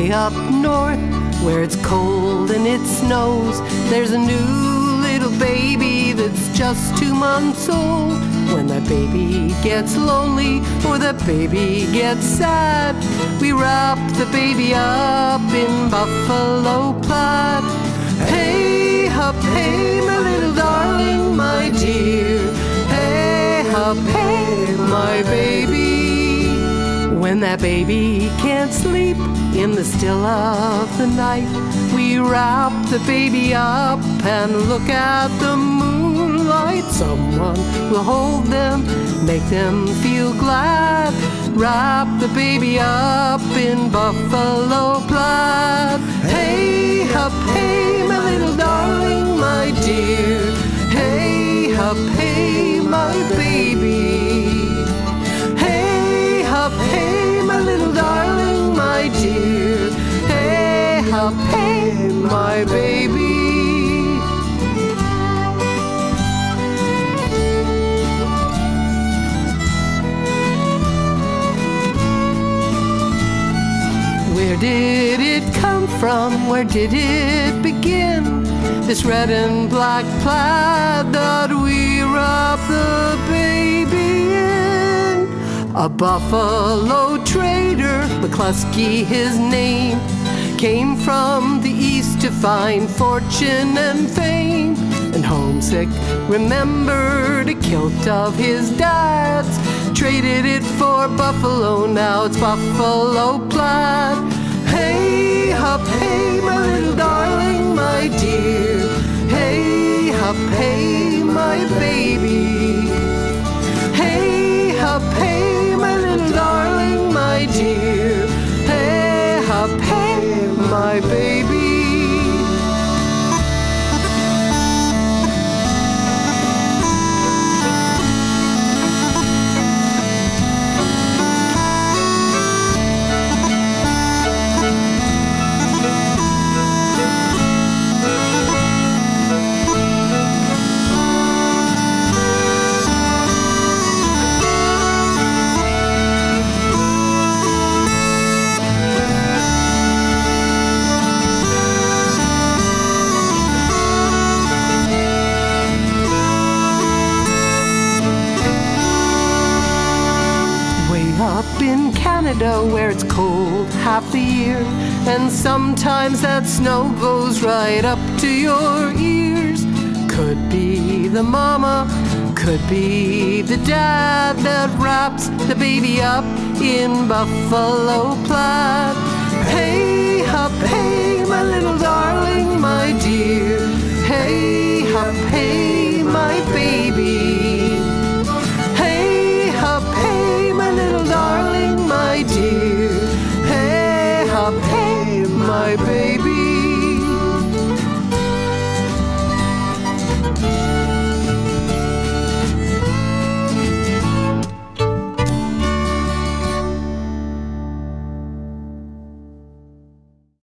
Way up north, where it's cold and it snows, there's a new little baby that's just 2 months old. When that baby gets lonely or that baby gets sad, we wrap the baby up in buffalo plaid. Hey, hup, hey, my little darling, my dear. Hey, hup, hey, my baby. When that baby can't sleep in the still of the night, we wrap the baby up and look at the moonlight. Someone will hold them, make them feel glad. Wrap the baby up in buffalo plaid. Hey, hup, hey, my little darling, my dear. Hey, hup, hey, my baby. Hey, hup, hey, my little darling, my dear. Hey, hup, hey, my baby. Where did it come from? Where did it begin? This red and black plaid that we wrap the baby in. A buffalo trader, McCluskey his name, came from the east to find fortune and fame. And homesick remembered a kilt of his dad's, traded it for buffalo, now it's buffalo plaid. Hey, hup, hey, my little darling, my dear. Hey, hup, hey, my baby. Hey, hup, hey, my little darling, my dear. Hey, hup, hey, my baby. Up in Canada where it's cold half the year, and sometimes that snow goes right up to your ears. Could be the mama, could be the dad that wraps the baby up in buffalo plaid.